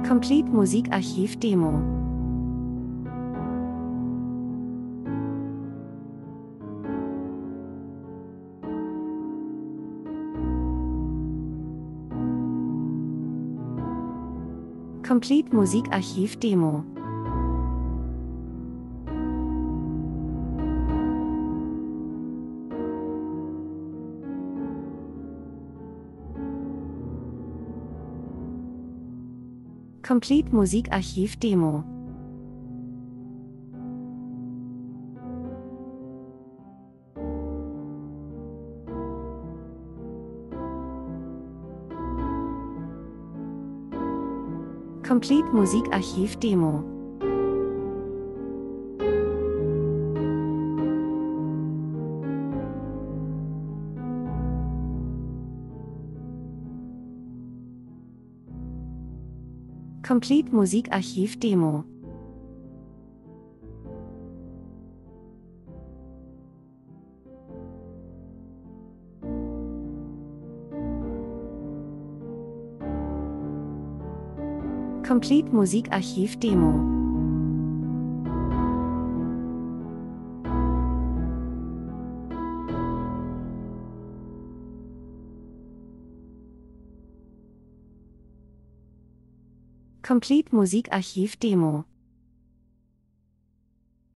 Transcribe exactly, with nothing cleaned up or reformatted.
Complete Musikarchiv Demo. Complete Musikarchiv Demo. Complete Musikarchiv Demo. Complete Musikarchiv Demo. Complete Musikarchiv Demo. Complete Musikarchiv Demo. Complete Musikarchiv Demo.